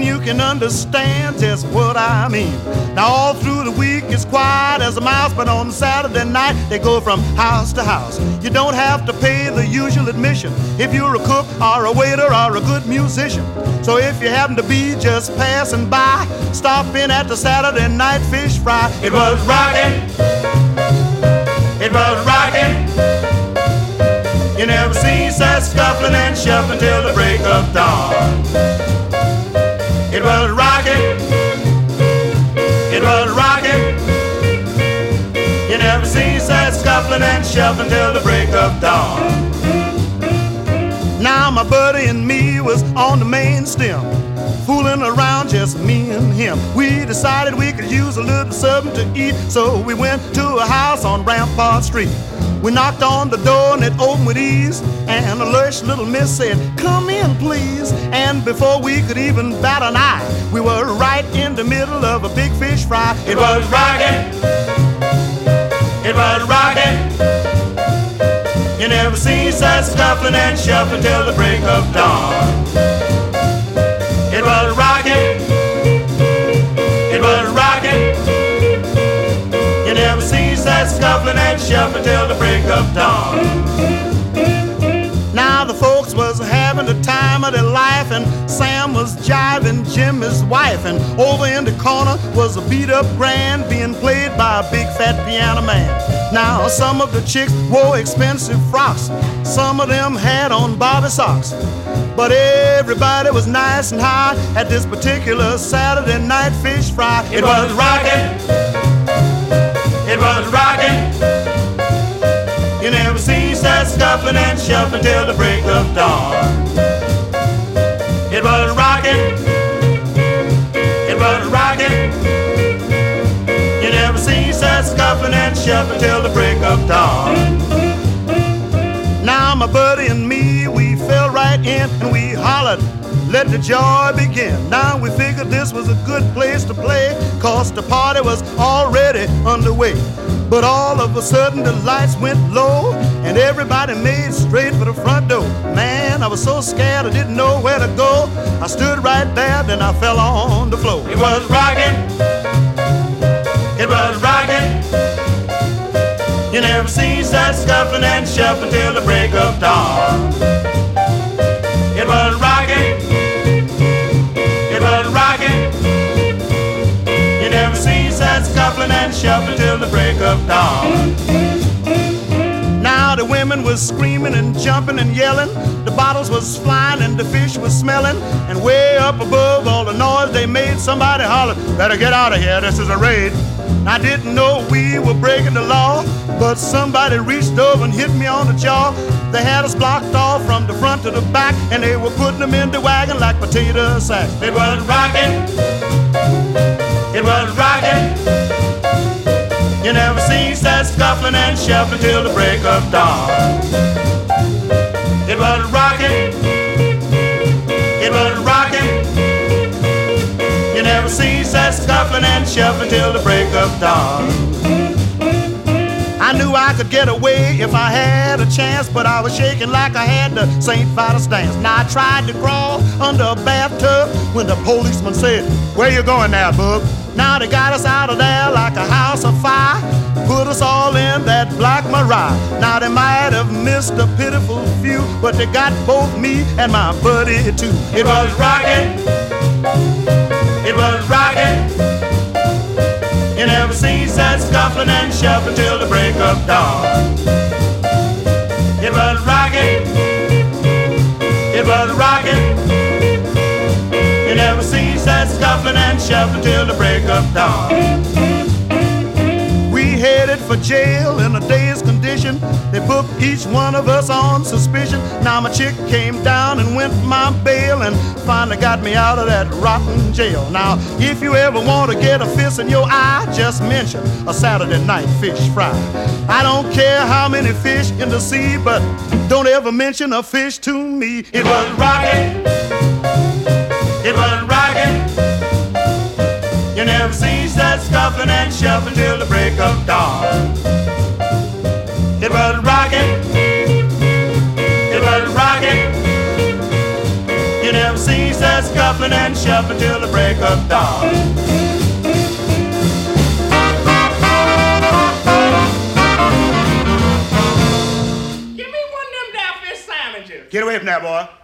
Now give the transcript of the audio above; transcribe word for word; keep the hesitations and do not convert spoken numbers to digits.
and you can understand just what I mean. Now all through the week it's quiet as a mouse, but on Saturday night they go from house to house. You don't have to pay the usual admission if you're a cook or a waiter or a good musician. So if you happen to be just passing by, stop in at the Saturday night fish fry. It was rockin', it was rockin'. You never seen such scuffling and shuffling till the break of dawn. It was rockin', it was rockin'. You never seen such scuffling and shuffling till the break of dawn. Now my buddy and me was on the main stem, fooling around, just me and him. We decided we could use a little something to eat, so we went to a house on Rampart Street. We knocked on the door and it opened with ease, and a lush little miss said, "Come in, please." And before we could even bat an eye, we were right in the middle of a big fish fry. It was rockin', it was rockin'. You never seen such scuffling and shuffling till the break of dawn. It was rockin', it was rockin'. You never seen such scuffling and shuffling till the break of dawn. Now the folks was having the time of their life, and Sam was jiving Jimmy's wife, and over in the corner was a beat-up grand being played by a big fat piano man. Now some of the chicks wore expensive frocks, some of them had on Bobby socks, but everybody was nice and high at this particular Saturday night fish fry. It was rockin', it was rockin'. You never seen such scuffling and shuffling till the break of dawn. It was rockin', it was rockin'. You never seen such scuffling and shuffling till the break of dawn. Now my buddy and me, we fell right in and we hollered, "Let the joy begin." Now we figured this was a good place to play, 'cause the party was already underway. But all of a sudden the lights went low and everybody made straight for the front door. Man, I was so scared I didn't know where to go. I stood right there, then I fell on the floor. It was rockin', it was rockin'. You never seen such scuffling and shuffling till the break of dawn. It was rockin', it was rockin'. You never seen such scuffling and shuffling till the break of dawn. Now the women was screaming and jumping and yelling, the bottles was flying and the fish was smelling, and way up above all the noise they made, somebody hollered, "Better get out of here, this is a raid." I didn't know we were breaking the law, but somebody reached over and hit me on the jaw. They had us blocked off from the front to the back, and they were putting them in the wagon like potato sacks. It was rockin', it was rockin'. You never seen such scuffling and shuffling till the break of dawn. It was rockin', it was rockin'. You never seen such scuffling and shuffling till the break of dawn. I knew I could get away if I had a chance, but I was shaking like I had the Saint Vitus dance. Now I tried to crawl under a bathtub when the policeman said, "Where you going now, bub?" Now they got us out of there like a house of fire, put us all in that black Mariah. Now they might have missed a pitiful few, but they got both me and my buddy too. It was rockin', it was rockin'. You never seen such scuffling and shuffling till the break of dawn. It was rockin', it was rockin'. You never seen such scuffling and shuffling till the break of dawn. We headed for jail in a dazed condition. They booked each one of us on suspicion. Now my chick came down and went my bail and finally got me out of that rotten jail. Now, if you ever want to get a fist in your eye, just mention a Saturday night fish fry. I don't care how many fish in the sea, but don't ever mention a fish to me. It was rockin', it was rockin'. You never seen such scuffling and shuffling till the break of dawn. It was rockin', it was rockin'. You never cease the scuffling and shuffling till the break of dawn. Give me one of them there fish sandwiches. Get away from that, boy.